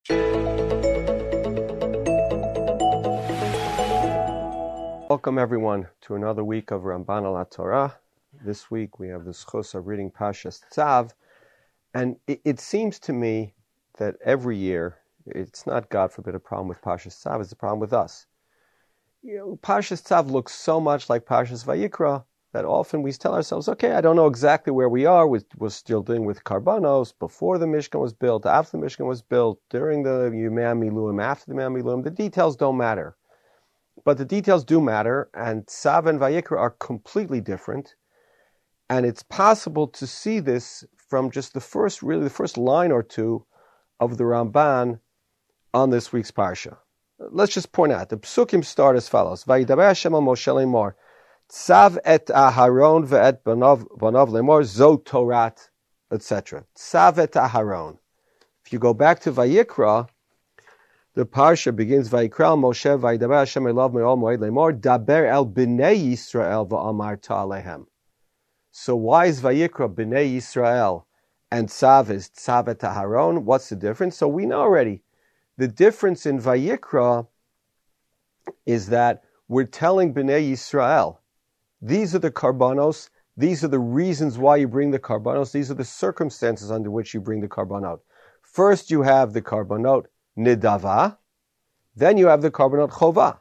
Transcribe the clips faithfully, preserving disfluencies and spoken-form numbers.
Welcome everyone to another week of Ramban al Torah. This week we have the schos of reading Parshas Tzav, and it, it seems to me that every year, it's not, God forbid, a problem with Parshas Tzav, it's a problem with us. You know, Parshas Tzav looks so much like Parshas Vayikra that often we tell ourselves, okay, I don't know exactly where we are. We're, we're still dealing with Karbanos before the Mishkan was built, after the Mishkan was built, during the Yemei Miluim, after the Yemei Miluim. The details don't matter. But the details do matter, and Tzav and Vayikra are completely different. And it's possible to see this from just the first, really the first line or two of the Ramban on this week's Parsha. Let's just point out, the Psukim start as follows. Vayidaber Hashem al Moshe lemor, Tzav et Aharon ve'et banav lemor, zo Torat, et cetera. Tzav et Aharon. If you go back to Vayikra, the Parsha begins, Vayikra Moshe, Vayidaber Hashem elav me'ol moed lemor, daber el b'nei Yisrael v'amarta alehem. So why is Vayikra b'nei Yisrael and Tzav is Tzav et Aharon? What's the difference? So we know already. The difference in Vayikra is that we're telling b'nei Yisrael, these are the karbanos, these are the reasons why you bring the karbanos, these are the circumstances under which you bring the karbanot. First you have the karbanot nidava, then you have the karbanot chova.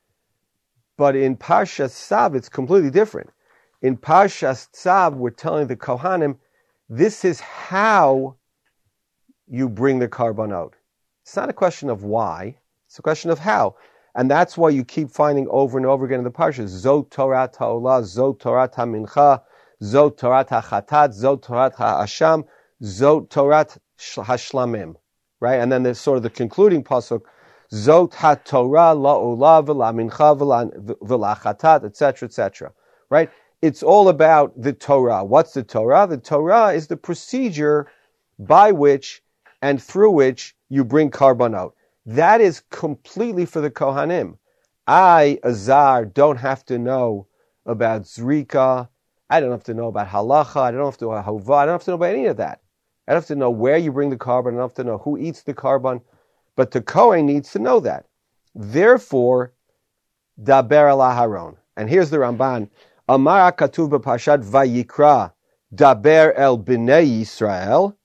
But in Parshas Tzav, it's completely different. In Parshas Tzav, we're telling the Kohanim, this is how you bring the karbanot. It's not a question of why, it's a question of how. And that's why you keep finding over and over again in the Parshas, Zot Torat HaOlah, Zot Torat HaMincha, Zot Torat HaChatat, Zot Torat HaAsham, Zot Torat HaShlamim. Right? And then there's sort of the concluding pasuk, Zot HaTorah LaOlah VeLaMincha VeLaChatat, et cetera, et cetera. Right? It's all about the Torah. What's the Torah? The Torah is the procedure by which and through which you bring karbanot. That is completely for the Kohanim. I, Azar, don't have to know about Zrika. I don't have to know about Halacha. I don't have to know about Hova. I don't have to know about any of that. I don't have to know where you bring the karban. I don't have to know who eats the karban. But the Kohen needs to know that. Therefore, Daber al Aharon. And here's the Ramban. Amar HaKatuv b'Parshat Vayikra, Daber el B'nei Yisrael,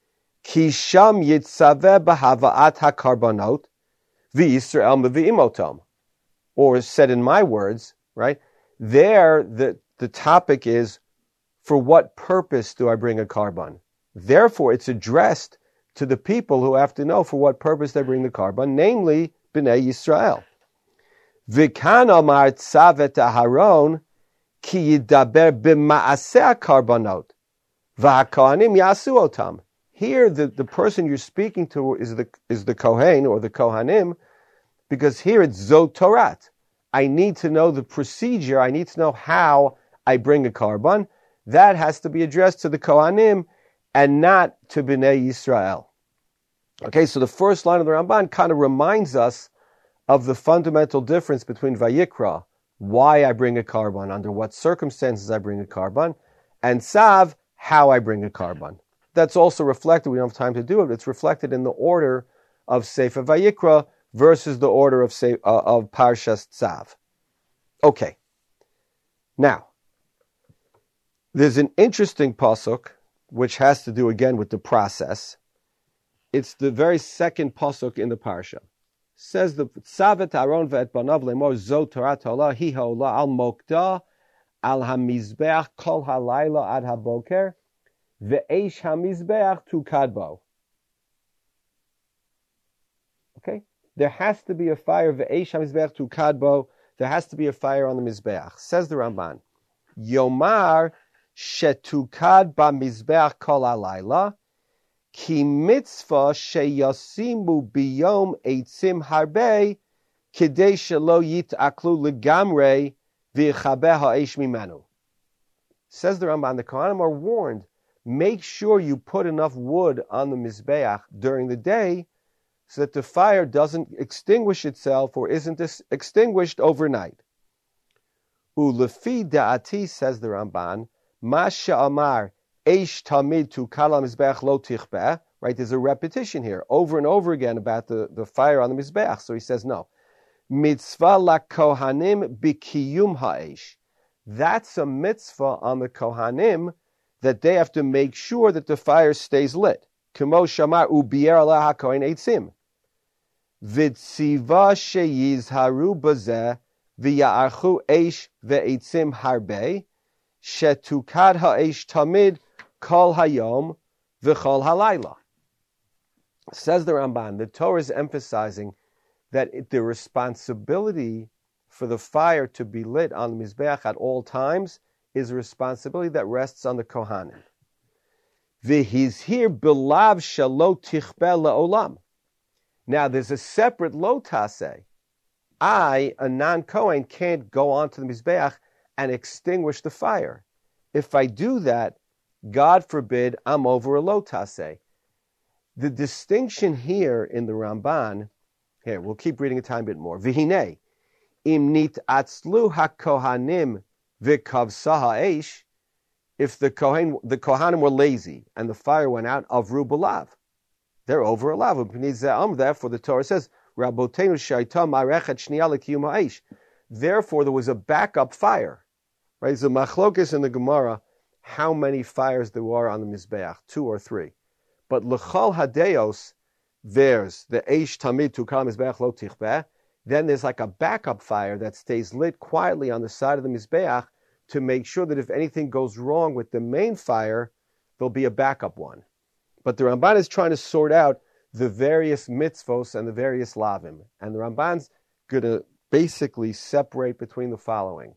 Ki sham yitzaveh b'hava'at hakarbanot v'Yisrael mevi'im otam. Or said in my words, right? There, the, the topic is, for what purpose do I bring a karban? Therefore, it's addressed to the people who have to know for what purpose they bring the karban, namely, B'nai Yisrael. V'kan amar tzav et Aharon ki yidaber b'ma'aseh karbanot v'ha'kohanim yasu otam. Here, the, the person you're speaking to is the is the Kohen or the Kohanim, because here it's Zot Torat. I need to know the procedure. I need to know how I bring a karban. That has to be addressed to the Kohanim and not to B'nai Yisrael. Okay, so the first line of the Ramban kind of reminds us of the fundamental difference between Vayikra, why I bring a karban, under what circumstances I bring a karban, and Tzav, how I bring a karban. That's also reflected, we don't have time to do it, it's reflected in the order of Sefer Vayikra versus the order of, Se- uh, of Parshas Tzav. Okay. Now, there's an interesting pasuk, which has to do again with the process. It's the very second pasuk in the Parsha. Says the Tzav et Aharon ve'et banav lemor Zot Torat HaOlah hi ha'olah al mokdah al hamizbeach kol halayla ad haboker ve'eish hamizbeach tu kadbo. Okay? There has to be a fire, ve'eish hamizbeach tu kadbo. There has to be a fire on the mizbeach. Says the Ramban, Yomar shetukad ba mizbeach kol halayla ki mitzvah sheyasimu biyom eitzim harbe kidei shelo yitaklu legamre v'yichabe ha'esh mimenu. Says the Ramban, the Kohanim are warned, make sure you put enough wood on the Mizbeach during the day so that the fire doesn't extinguish itself or isn't extinguished overnight. Ulefi da'ati, says the Ramban, ma she'amar eish tamid tu kala Mizbeach lo tichbeh, right? There's a repetition here, over and over again about the, the fire on the Mizbeach. So he says, no. Mitzvah la kohanim bikiyum ha'esh. That's a mitzvah on the kohanim that they have to make sure that the fire stays lit. Kemo shamar ubier ala hakohen eitzim. V'tziva sheyizharu bazeh v'ya'archu eish ve'eitzim harbe shetukad ha'esh tamid kol hayom v'chol halayla. Says the Ramban, the Torah is emphasizing that it, the responsibility for the fire to be lit on the Mizbeach at all times is a responsibility that rests on the Kohanim. V'hizhir b'lav shelo tichbe le'olam. Now there's a separate lo taseh. I, a non-Kohen, can't go onto the Mizbeach and extinguish the fire. If I do that, God forbid, I'm over a lo taseh. The distinction here in the Ramban, here, we'll keep reading a tiny bit more. V'hinei, im nit atzlu ha-kohanim v'kavsa ha'esh, if the Kohen, the Kohanim were lazy and the fire went out, avru b'lav. They're over a lav. Therefore, the Torah says, Rabotenu shaita marechet shniya l'kiyum ha'esh. Therefore, there was a backup fire. Right? There's a machlokes in the Gemara how many fires there were on the Mizbeach, two or three. But l'chol hadeos, there's the eish tamid tu kal Mizbeach lo tichbeh. Then there's like a backup fire that stays lit quietly on the side of the Mizbeach to make sure that if anything goes wrong with the main fire, there'll be a backup one. But the Ramban is trying to sort out the various mitzvos and the various lavim. And the Ramban's going to basically separate between the following.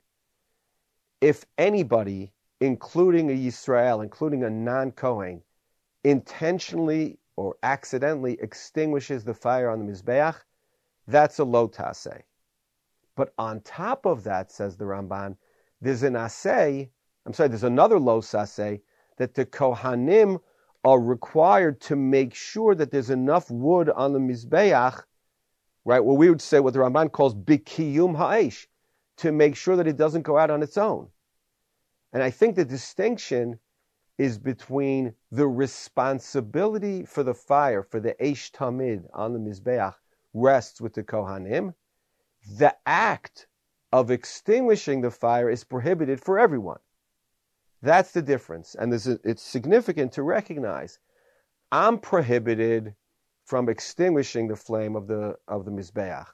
If anybody, including a Yisrael, including a non-Kohen, intentionally or accidentally extinguishes the fire on the Mizbeach, that's a lo taseh. But on top of that, says the Ramban, there's an aseh, I'm sorry, there's another lo saseh, that the Kohanim are required to make sure that there's enough wood on the Mizbeach, right, what we would say what the Ramban calls bikiyum ha'esh, to make sure that it doesn't go out on its own. And I think the distinction is between the responsibility for the fire, for the eish tamid on the Mizbeach, rests with the Kohanim. The act of extinguishing the fire is prohibited for everyone. That's the difference. And this is, it's significant to recognize. I'm prohibited from extinguishing the flame of the of the Mizbeach.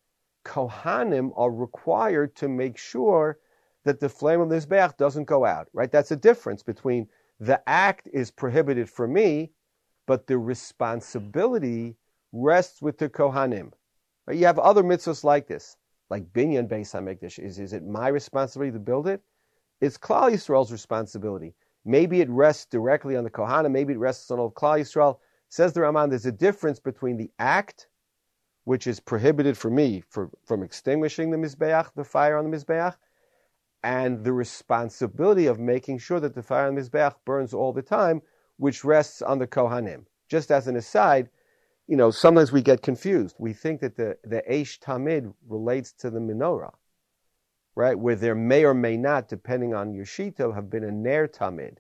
Kohanim are required to make sure that the flame of the Mizbeach doesn't go out. Right? That's a difference between the act is prohibited for me, but the responsibility rests with the Kohanim. Right? You have other mitzvahs like this, like Binyan Beis HaMikdash. Is, is it my responsibility to build it? It's Klal Yisrael's responsibility. Maybe it rests directly on the Kohanim, maybe it rests on all of Klal Yisrael. Says the Ramban, there's a difference between the act, which is prohibited for me for, from extinguishing the Mizbeach, the fire on the Mizbeach, and the responsibility of making sure that the fire on the Mizbeach burns all the time, which rests on the Kohanim. Just as an aside, you know, sometimes we get confused. We think that the, the Eish Tamid relates to the menorah, right? Where there may or may not, depending on your shita, have been a Ner Tamid.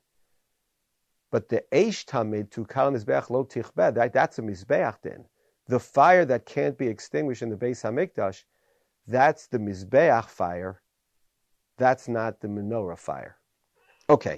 But the Eish Tamid, to Kal Mizbeach Lo Tichbeh, that, that's a Mizbeach then. The fire that can't be extinguished in the Beis HaMikdash, that's the Mizbeach fire. That's not the menorah fire. Okay.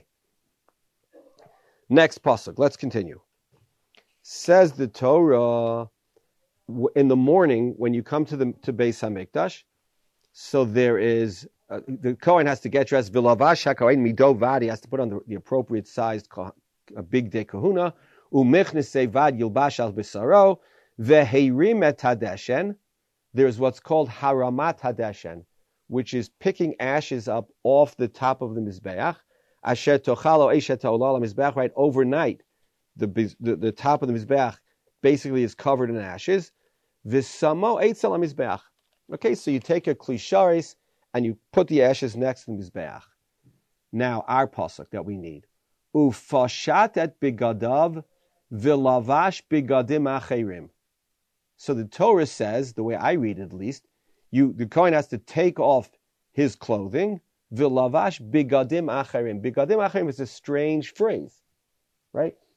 Next pasuk. Let's continue. Says the Torah, in the morning when you come to the to Beis HaMikdash, so there is uh, the Kohen has to get dressed. V'lavash haKohen mido vad. He has to put on the, the appropriate sized a big day kahuna. U'michnesei vad yilbash al b'saro v'heirim et hadeshen. There's what's called haramat hadeshen, which is picking ashes up off the top of the mizbeach. Asher tochalo eshet ha'olal mizbeach. Right overnight, the, the the top of the mizbeach basically is covered in ashes. V'samo eitzel mizbeach. Okay, so you take a klisharis and you put the ashes next to the mizbeach. Now our pasuk that we need. Ufashat et bigadav v'lavash bigadim acherim. So the Torah says, the way I read it at least, you the Kohen has to take off his clothing. V'lavash bigadim acherim. Bigadim acherim is a strange phrase, right?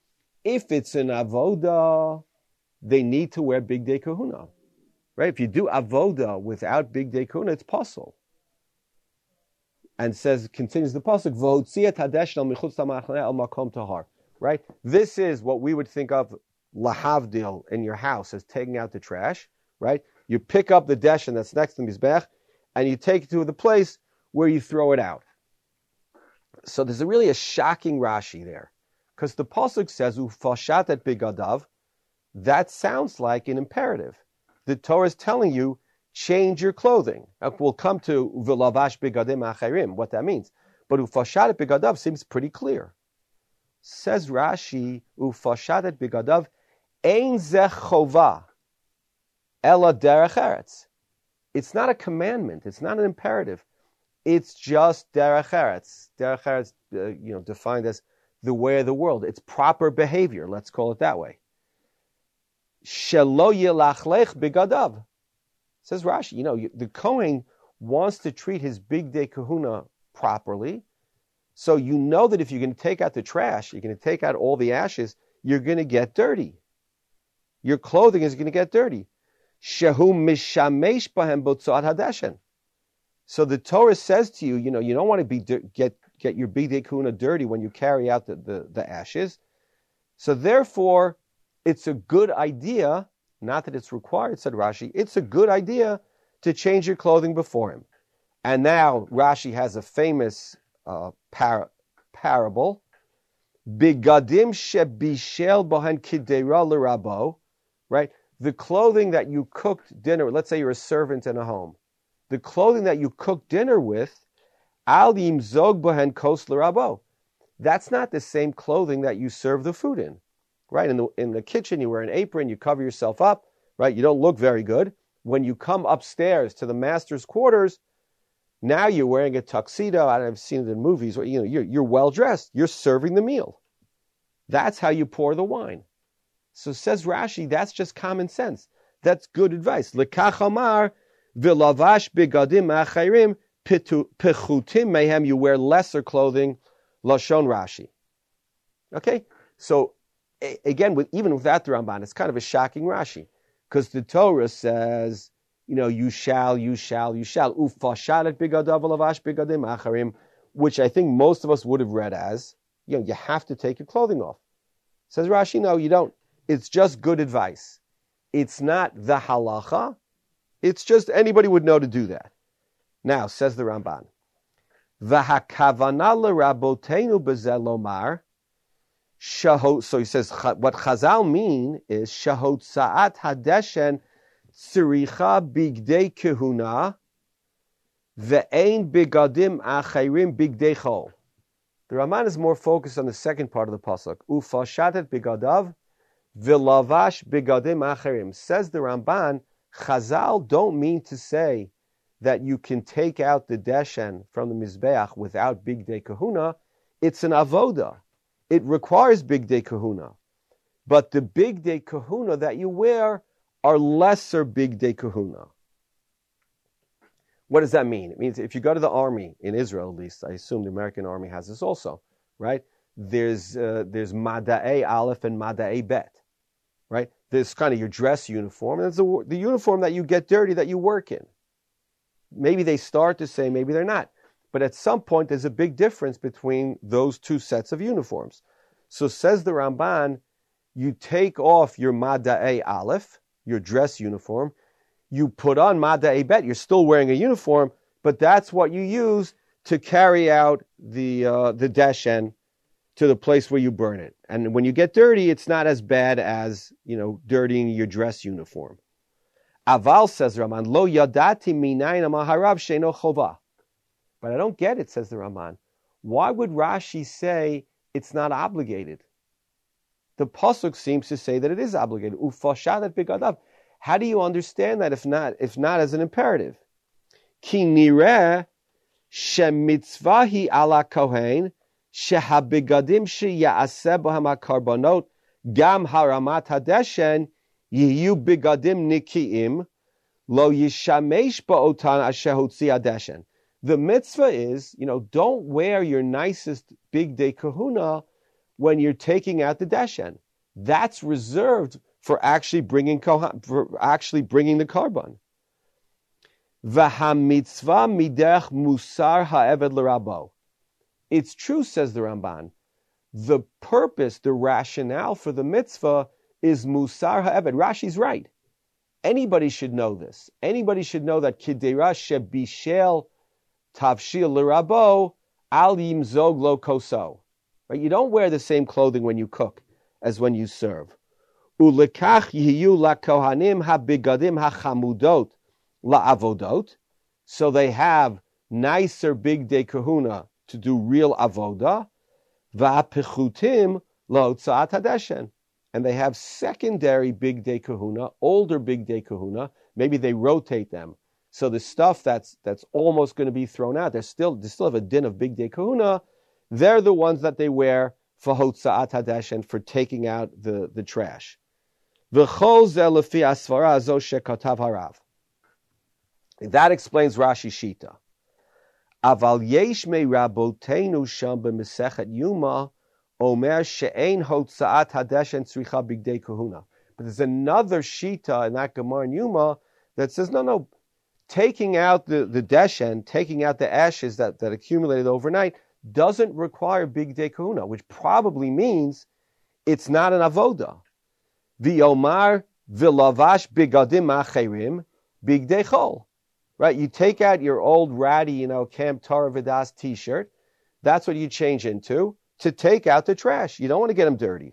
if it's an avoda, they need to wear bigdei kahuna. Right? If you do avoda without bigdei kahuna, it's possible. And says, continues the pasuk, v'hotziyat hadesh al michutz tamachaneh al makom tahar. Right? This is what we would think of lahavdil in your house as taking out the trash. Right? You pick up the deshen that's next to the mizbech, and you take it to the place where you throw it out. So there's a really a shocking Rashi there, because the pasuk says ufashat et bigadav. That sounds like an imperative. The Torah is telling you, change your clothing. We'll come to v'lavash bigadim acherim, what that means. But ufashat et bigadav seems pretty clear. Says Rashi, ufashat et bigadav ein zeh chova ela derech eretz. It's not a commandment. It's not an imperative. It's just derech eretz. Derech eretz, uh, you know, defined as the way of the world. It's proper behavior. Let's call it that way. Shelo yilachlech bigadav. Says Rashi, you know, the Kohen wants to treat his bigdei kahuna properly. So you know that if you're going to take out the trash, you're going to take out all the ashes, you're going to get dirty. Your clothing is going to get dirty. Shehu mishamesh bahem botzoat hadeshen. So the Torah says to you, you know, you don't want to be get get your bigdei kahuna dirty when you carry out the, the, the ashes. So therefore, it's a good idea, not that it's required, said Rashi, it's a good idea to change your clothing before him. And now Rashi has a famous uh, par- parable, Bigadim shebishel bohen kidera l'rabo, right? The clothing that you cooked dinner, let's say you're a servant in a home, the clothing that you cooked dinner with, al yimzog bohen kos l'rabo. That's not the same clothing that you serve the food in. Right, in the in the kitchen, you wear an apron, you cover yourself up, right? You don't look very good. When you come upstairs to the master's quarters, now you're wearing a tuxedo. I've seen it in movies. Where, you know, you're you're well dressed. You're serving the meal. That's how you pour the wine. So says Rashi, that's just common sense. That's good advice. Lekach amar v'lavash bigadim acharim pechutim mehem. You wear lesser clothing. Lashon Rashi. Okay, so. Again, with, even without the Ramban, it's kind of a shocking Rashi, because the Torah says, you know, you shall, you shall, you shall, ufashalet bigadav lavash bigadim acharim, which I think most of us would have read as, you know, you have to take your clothing off. Says Rashi, no, you don't. It's just good advice. It's not the halacha. It's just anybody would know to do that. Now, says the Ramban, v'hakavana l'rabotenu bezel lomar. Shahot, so he says what Chazal mean is shahot sa'at hadeshen tziricha bigdei kehuna ve'ein bigadim achirim bigdei chol. The Raman is more focused on the second part of the pasuk. Ufashatet bigadav v'lavash bigadim achirim. Says the Ramban, Chazal don't mean to say that you can take out the deshen from the mizbeach without bigdei kahuna. It's an avoda. It requires bigdei kahuna, but the bigdei kahuna that you wear are lesser bigdei kahuna. What does that mean? It means if you go to the army in Israel, at least I assume the American army has this also, right? There's uh, there's mada'e aleph and mada'e bet, right? There's kind of your dress uniform, and there's the, the uniform that you get dirty that you work in. Maybe they start to say, maybe they're not. But at some point, there's a big difference between those two sets of uniforms. So says the Ramban, you take off your Mada'e Aleph, your dress uniform, you put on Mada'e Bet, you're still wearing a uniform, but that's what you use to carry out the uh, the deshen to the place where you burn it. And when you get dirty, it's not as bad as, you know, dirtying your dress uniform. Aval, says Raman, lo yadati minayin amaharav sheino chova. But I don't get it, says the Raman. Why would Rashi say it's not obligated? The pasuk seems to say that it is obligated. Ufashadet bigadav. How do you understand that if not, if not as an imperative? Ki nireh shemitzvahi ala kohen shehabigadim sheyaaseh bohem hakarbonot gam haramat hadeshen yiyu bigadim nikiim lo yishamesh ba'otan asher hotzi hadeshen. The mitzvah is, you know, don't wear your nicest bigdei kahuna when you're taking out the deshen. that's reserved for actually bringing for actually bringing the carbon. V'hamitzvah midech musar ha'eved l'rabo. It's true, says the Ramban. The purpose, the rationale for the mitzvah is musar ha'eved. Rashi's right. Anybody should know this. Anybody should know that kidera shebishel tavshil l'rabo al yimzog lo koso. Right? You don't wear the same clothing when you cook as when you serve. Ulekach yiyu lakohanim habigadim hachamudot la'avodot. So they have nicer big day kahuna to do real avoda. Va'apichutim lo'otzaat hadeshen. And they have secondary big day kahuna, older big day kahuna. Maybe they rotate them. So the stuff that's that's almost going to be thrown out, they still they still have a din of big day kahuna. They're the ones that they wear for hotzaat hadeshen, for taking out the, the trash. V'chol zeh lefi asvara zo shekatav harav. That explains Rashi Shita. Aval yesh me rabotenu sham b'mesechet Yuma omer she'ein hotzaat hadeshen tzricha bigdei kahuna. But there's another Shita in that Gemara in Yuma that says, no, no, taking out the, the deshen, taking out the ashes that, that accumulated overnight, doesn't require bigdei kahuna, which probably means it's not an avoda. V'omar v'lavash bigadim acherim bigdei chol. Right, you take out your old ratty, you know, Camp Torah Vidas t-shirt. That's what you change into to take out the trash. You don't want to get them dirty.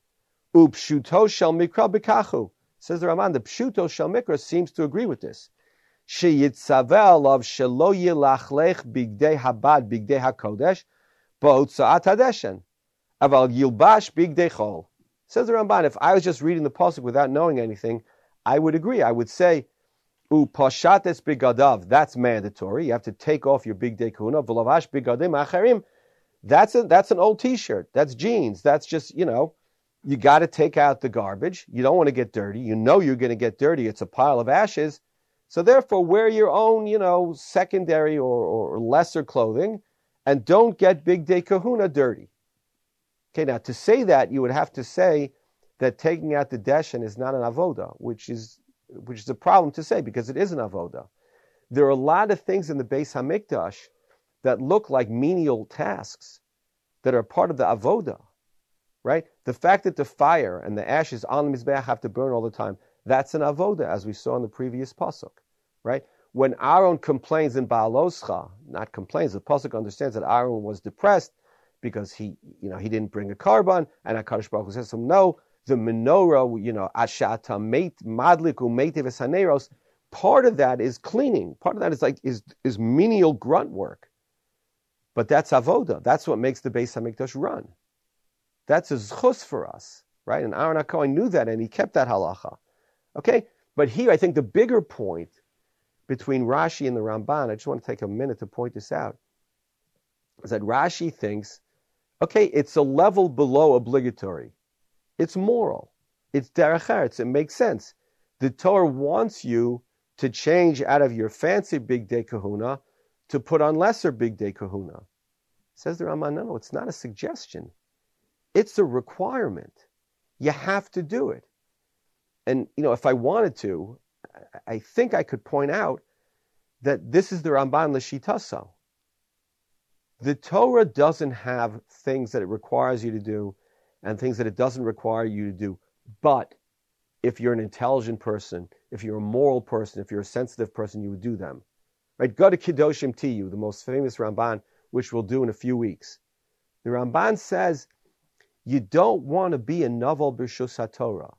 Upshuto shel mikra b'kachu. Says the Raman, the pshuto shel mikra seems to agree with this. Sheyitzaveh alav shelo yilachlech bigdei habad bigdei hakodesh ba'otza'at hadeshen aval yilbash bigdei chol. Says the Ramban, if I was just reading the pasuk without knowing anything, I would agree. I would say, U pashates bigadav, that's mandatory. You have to take off your big day kahuna. V'lavash bigadim acherim, that's a, that's an old t-shirt. That's jeans. That's just, you know, you got to take out the garbage. You don't want to get dirty. You know you're going to get dirty. It's a pile of ashes. So therefore, wear your own, you know, secondary or, or lesser clothing, and don't get big day kahuna dirty. Okay, now to say that, you would have to say that taking out the deshen is not an avoda, which is which is a problem to say because it is an avoda. There are a lot of things in the Beis Hamikdash that look like menial tasks that are part of the avoda, right? The fact that the fire and the ashes on the Mizbeach have to burn all the time, that's an avoda, as we saw in the previous pasuk, right? When Aaron complains in Baaloscha, not complains, the pasuk understands that Aaron was depressed because he, you know, he didn't bring a carbon, and HaKadosh Baruch Hu says to him, no, the menorah, you know, ashata meit madliku meitev esaneros, part of that is cleaning. Part of that is like is is menial grunt work. But that's avoda. That's what makes the Beis Hamikdash run. That's a zchus for us, right? And Aaron HaKohen knew that, and he kept that halacha. Okay, but here I think the bigger point between Rashi and the Ramban, I just want to take a minute to point this out, is that Rashi thinks, okay, it's a level below obligatory. It's moral. It's derech eretz. It makes sense. The Torah wants you to change out of your fancy big day kahuna to put on lesser big day kahuna. Says the Ramban, no, no, it's not a suggestion. It's a requirement. You have to do it. And, you know, if I wanted to, I think I could point out that this is the Ramban L'shitasa. The Torah doesn't have things that it requires you to do and things that it doesn't require you to do. But if you're an intelligent person, if you're a moral person, if you're a sensitive person, you would do them. Right? Go to Kedoshim Tiyu, the most famous Ramban, which we'll do in a few weeks. The Ramban says, you don't want to be a novel b'rshus HaTorah.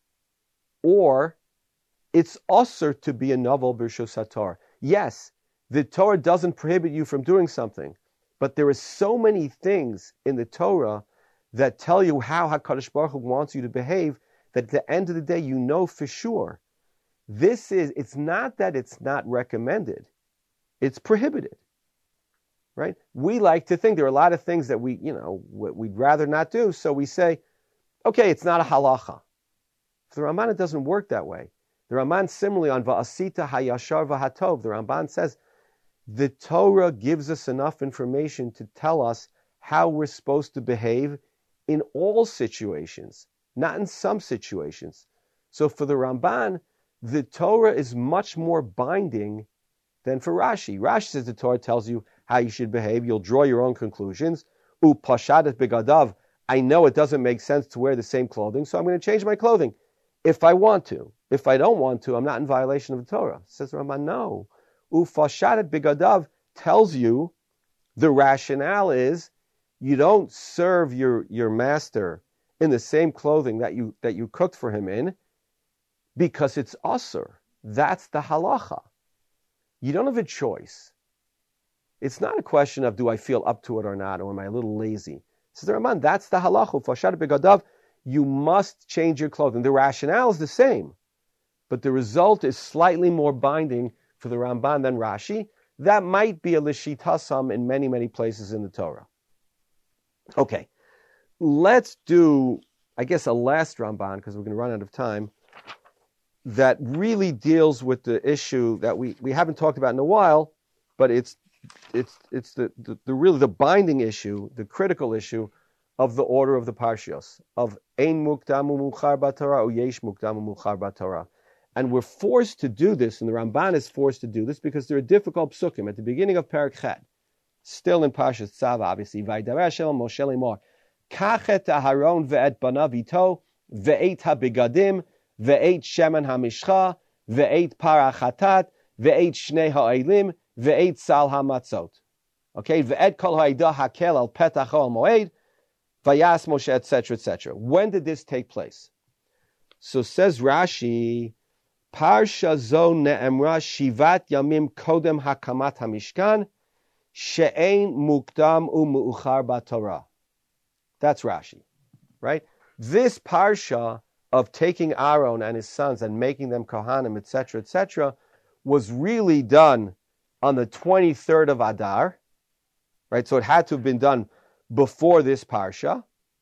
Or, it's usher to be a novel b'rshus HaTorah. Yes, the Torah doesn't prohibit you from doing something, but there are so many things in the Torah that tell you how HaKadosh Baruch Hu wants you to behave, that at the end of the day, you know for sure. This is, it's not that it's not recommended. It's prohibited. Right? We like to think there are a lot of things that we, you know, we'd rather not do, so we say, okay, it's not a halacha. For the Ramban, it doesn't work that way. The Ramban, similarly, on Va'asita hayashar v'hatov, the Ramban says, the Torah gives us enough information to tell us how we're supposed to behave in all situations, not in some situations. So for the Ramban, the Torah is much more binding than for Rashi. Rashi says the Torah tells you how you should behave. You'll draw your own conclusions. U pashadet begadav. I know it doesn't make sense to wear the same clothing, so I'm going to change my clothing if I want to. If I don't want to, I'm not in violation of the Torah. Says the Ramban, no. U pashadet begadav tells you the rationale is you don't serve your, your master in the same clothing that you that you cooked for him in because it's asur. That's the halacha. You don't have a choice. It's not a question of do I feel up to it or not, or am I a little lazy. Says the Ramban, that's the halacha. Fashadet begadav, you must change your clothing. The rationale is the same, but the result is slightly more binding for the Ramban than Rashi. That might be a lishitasam in many, many places in the Torah. Okay, let's do, I guess, a last Ramban, because we're going to run out of time, that really deals with the issue that we, we haven't talked about in a while, but it's it's it's the, the, the really the binding issue, the critical issue of the order of the Parshios, of Ein Mukdam U'Muchar B'Torah or Yesh Mukdam U'Muchar B'Torah. And we're forced to do this, and the Ramban is forced to do this because there are difficult psukim. At the beginning of Perek Chet, still in Parshas Tzav, obviously, Vaydaresh El Moshe Lemor, Kachet Aharon ve'et banav ito, ve'et habegadim, ve'et shemen hamishcha, ve'et para chatat, ve'et shnei ha'elim, ve'et sal hamatzot. Okay, ve'et kol ha'ida hakel al petach al moed, vayas Moshe, et cetera, et cetera. When did this take place? So says Rashi, Parsha zo ne'emra shivat yamim kodem hakamat hamishkan, she'ein mukdam u'mu'uchar b'Torah. That's Rashi, right? This parsha of taking Aaron and his sons and making them Kohanim, et cetera, et cetera, was really done on the twenty-third of Adar, right? So it had to have been done before this parsha.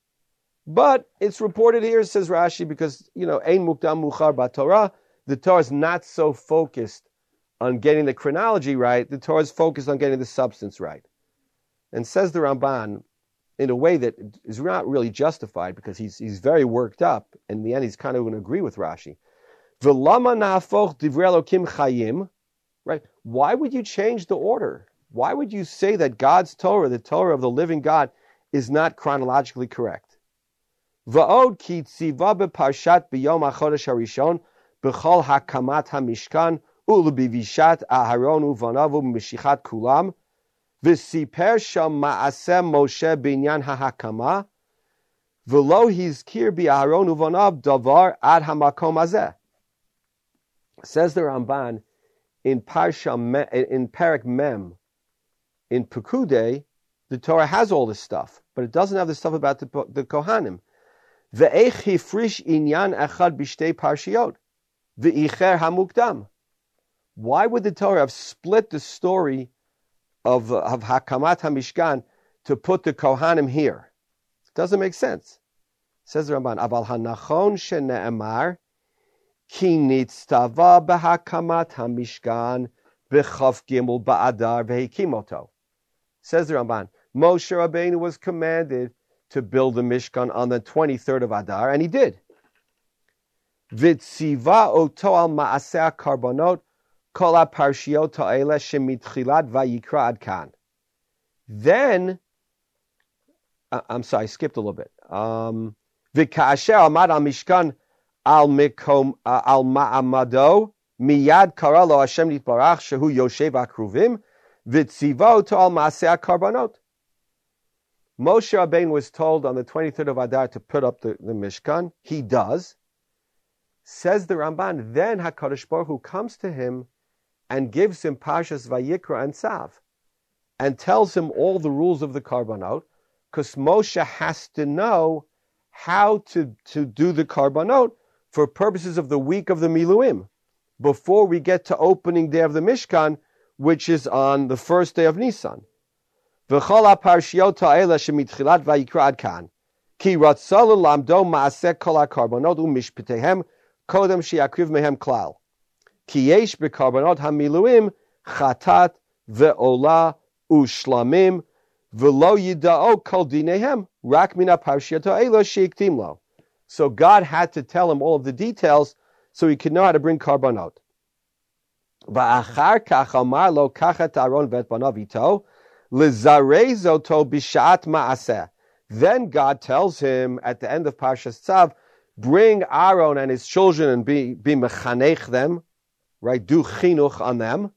But it's reported here, says Rashi, because, you know, Ein Mukdam Muchar B'Torah, the Torah is not so focused on getting the chronology right. The Torah is focused on getting the substance right. And says the Ramban, in a way that is not really justified because he's he's very worked up. In the end, he's kind of going to agree with Rashi. V'lama na'afoch divrei Elokim chayim, right? Why would you change the order? Why would you say that God's Torah, the Torah of the living God, is not chronologically correct? Va'od ki tziva beparshat b'yom hachodesh harishon b'chol hakamat hamishkan u'lebivishat Aharon u'vanav u'meshichat kulam v'siper sham ma'aseh Moshe binyan ha'hakama v'lo hizkir b'Aharon u'vanav davar ad hamakom hazeh. Says the Ramban in Parsha Me, in Perek Mem in Pekudei, the Torah has all this stuff, but it doesn't have the stuff about the, the Kohanim. Ve'ech hifrish inyan echad b'shtei parshiot ve'icher hamukdam. Why would the Torah have split the story of, of Hakamat HaMishkan to put the Kohanim here? It doesn't make sense. Says the Ramban, Aval hanachon shene'emar ki nitztava b'Hakamat HaMishkan b'chav gimel ba'adar v'hekimoto. Says the Ramban, Moshe Rabbeinu was commanded to build the Mishkan on the twenty-third of Adar, and he did. V'tziva oto al ma'aseh karbonot kol ha-parshiot ha'ele shemitchilat vayikra ad kan. Then, uh, I'm sorry, I skipped a little bit. Um, V'ka'asher amad al Mishkan al mikom uh, al ma'amado miyad kara lo Hashem nitbarach shehu yoshev akruvim v'tziva oto al ma'aseh karbonot. Moshe Rabbeinu was told on the twenty-third of Adar to put up the, the Mishkan. He does. Says the Ramban, then HaKadosh Baruch Hu comes to him and gives him Parshas Vayikra and Tzav and tells him all the rules of the Karbanot, because Moshe has to know how to, to do the Karbanot for purposes of the week of the Miluim, before we get to opening day of the Mishkan, which is on the first day of Nisan. V'chol ha-parshiot ha'ele shemitchilat vayikra ad kan, ki ratzah lelamdo ma'aseh kol ha-karbonot u'mishpatehem kodem she'yakriv mehem klal, ki yesh b'karbonot ha'miluim chatat ve'ola u'shlamim v'lo yida'o kol dinehem rak min ha-parshiot ha'ele she'iktim lo. So God had to tell him all of the details so he could know how to bring karbanot. Va'achar kach amar lo kachet Aaron vet banav ito lizarez oto bishat ma'aseh. Then God tells him at the end of Parshas Tzav, bring Aaron and his children and be be mechanech them, right? Do chinuch on them.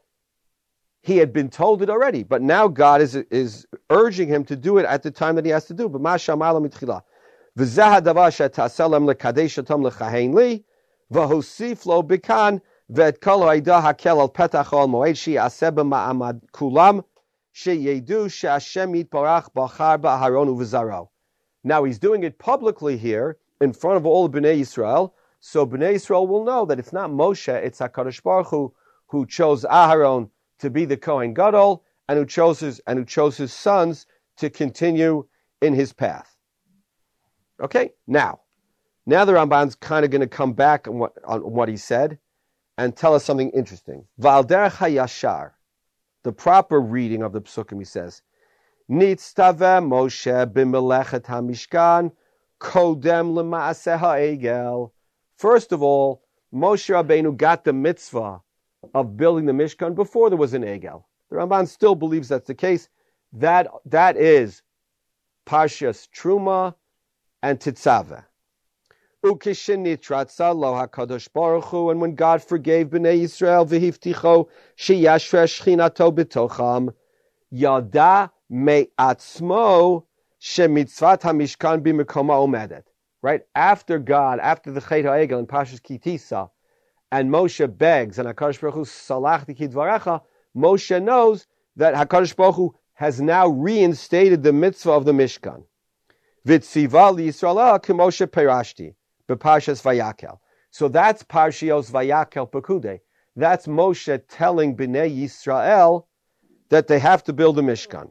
He had been told it already, but now God is is urging him to do it at the time that he has to do. B'masha amar lo mitchila. V'zeh hadavar she'taseh lem lekadesh otam lechahein li v'hosif lo bikan v'et kol ha'ida hakel al petach ol moed she'aseh b'ma'amad kulam she'yedu she'Hashem yitbarach b'achar ba'Aaron u'v'zaro. Now he's doing it publicly here in front of all of Bnei Yisrael, so Bnei Yisrael will know that it's not Moshe, it's HaKadosh Baruch Hu who chose Aharon to be the Kohen Gadol and who chose his and who chose his sons to continue in his path. Okay, now, now the Ramban's kind of going to come back on what on what he said and tell us something interesting. Val derech hayashar, the proper reading of the Psukim, he says, Nitztaveh Moshe b'melechet hamishkan kodem l'maaseh ha'egel. First of all, Moshe Rabbeinu got the mitzvah of building the Mishkan before there was an Egel. The Ramban still believes that's the case. That that is Parshas Truma and Tetzaveh. Ukishenitratza lo HaKadosh Baruch Hu, and when God forgave Bnei Yisrael v'hifticho sheyashre shchinato b'tocham yada me'atzmo shemitzvat hamishkan b'mekoma omedet. Right after God, after the Chet HaEgel in Parshas Kitisa, and Moshe begs, and HaKadosh Baruch Hu salachti kidvarecha, Moshe knows that HaKadosh Baruch Hu has now reinstated the mitzvah of the Mishkan. V'tziva liYisrael k'Moshe perashti b'Parshas Vayakel. So that's Parshios Vayakel Pekude. That's Moshe telling Bnei Yisrael that they have to build a Mishkan.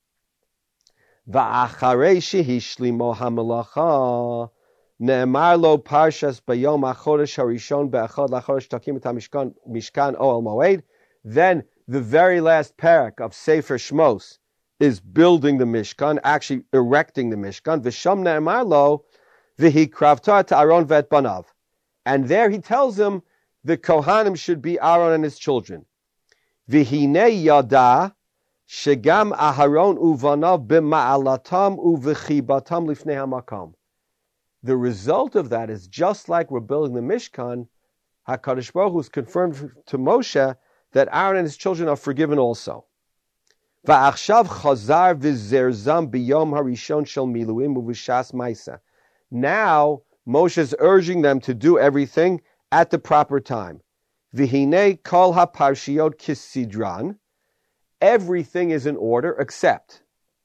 Va'acharei shehishlimo hamelacha ne'emar lo Parshas bayom hachodesh harishon be'achad lachodesh takim et hamishkan mishkan oel moed. Then the very last parak of Sefer Shmos is building the Mishkan, actually erecting the Mishkan. V'sham ne'emar lo v'hikravta ta'aron ve'et banav. And there he tells him the Kohanim should be Aaron and his children. V'hinei yada shegam Aharon uvanav b'ma'alatam u'v'chibatam lifnei hamakam. The result of that is just like we're building the Mishkan, HaKadosh Baruch Hu has confirmed to Moshe that Aaron and his children are forgiven also. Va'achshav chazar v'zerzam b'yom harishon shel miluim u'v'shas ma'isa. Now Moshe is urging them to do everything at the proper time. V'hinei kol ha'parshiot kisidran. Everything is in order except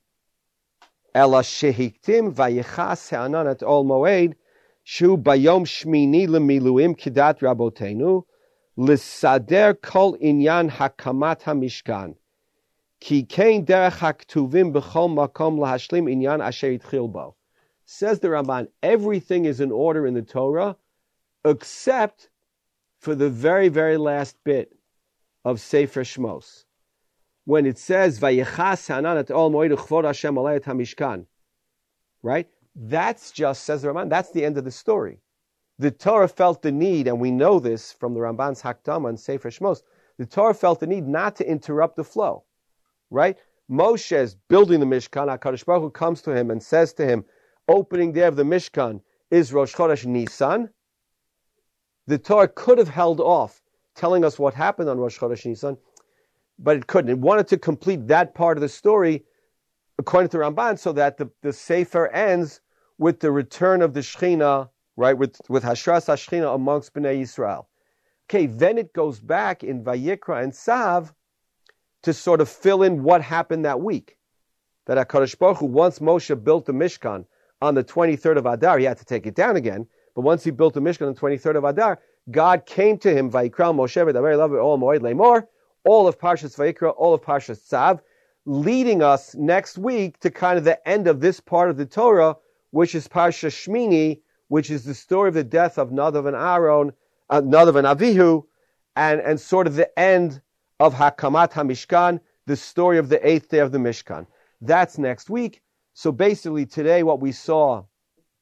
Ela shehiktim vayichas ha'anan et ol moed shu bayom shmini lemiluim kidat rabotenu l'sader kol inyan hakamat hamishkan ki kein derech haktuvim b'chol makom lahashlim inyan asher itchil bo. Says the Ramban, everything is in order in the Torah except for the very, very last bit of Sefer Shmos. When it says Vayichas Hanan et Ol Moed Uchvod Hashem Alei et Hamishkan, right? That's just, says the Ramban, that's the end of the story. The Torah felt the need, and we know this from the Ramban's Hakdama and Sefer Shmos, the Torah felt the need not to interrupt the flow, right? Moshe is building the Mishkan, HaKadosh Baruch Hu comes to him and says to him, opening day of the Mishkan is Rosh Chodesh Nisan. The Torah could have held off telling us what happened on Rosh Chodesh Nisan, but it couldn't. It wanted to complete that part of the story, according to Ramban, so that the, the Sefer ends with the return of the Shechina, right, with, with Hashras HaShechina amongst Bnei Yisrael. Okay, then it goes back in Vayikra and Tzav to sort of fill in what happened that week. That HaKadosh Baruch Hu, once Moshe built the Mishkan on the twenty-third of Adar, he had to take it down again, but once he built the Mishkan on the twenty-third of Adar, God came to him, Vayikra Moshe v'daber elav all moed leimor, all of Parshas Vayikra, all of Parshas Tzav, leading us next week to kind of the end of this part of the Torah, which is Parshas Shmini, which is the story of the death of Nadav and Aaron, uh, Nadav and Avihu, and, and sort of the end of Hakamat HaMishkan, the story of the eighth day of the Mishkan. That's next week. So basically today what we saw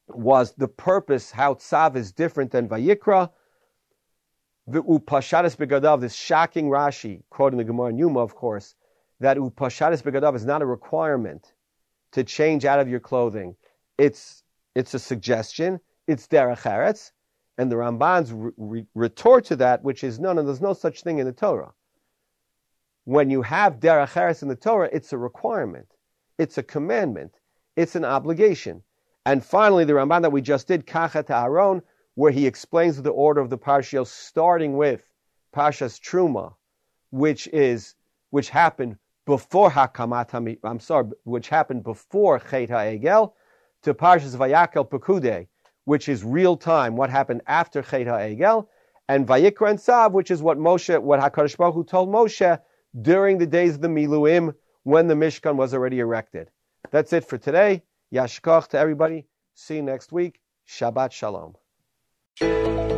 was the purpose, how Tzav is different than Vayikra. Upashadas begadav, this shocking Rashi, quoting the Gemara in Yuma, of course, that upashadas begadav is not a requirement to change out of your clothing. It's it's a suggestion. It's derech eretz, and the Ramban's re- re- retort to that, which is no, no, there's no such thing in the Torah. When you have derech eretz in the Torah, it's a requirement, it's a commandment, it's an obligation. And finally, the Ramban that we just did, Kachat Aaron, where he explains the order of the parashiyos, starting with Parshas Truma, which is which happened before Hakamat Hami, I'm sorry, which happened before Chet HaEgel, to Parshas Vayakel Pekudei, which is real time, what happened after Chet HaEgel, and Vayikra and Tzav, which is what Moshe, what HaKadosh Baruch Hu told Moshe during the days of the Miluim, when the Mishkan was already erected. That's it for today. Yashkoch to everybody. See you next week. Shabbat Shalom.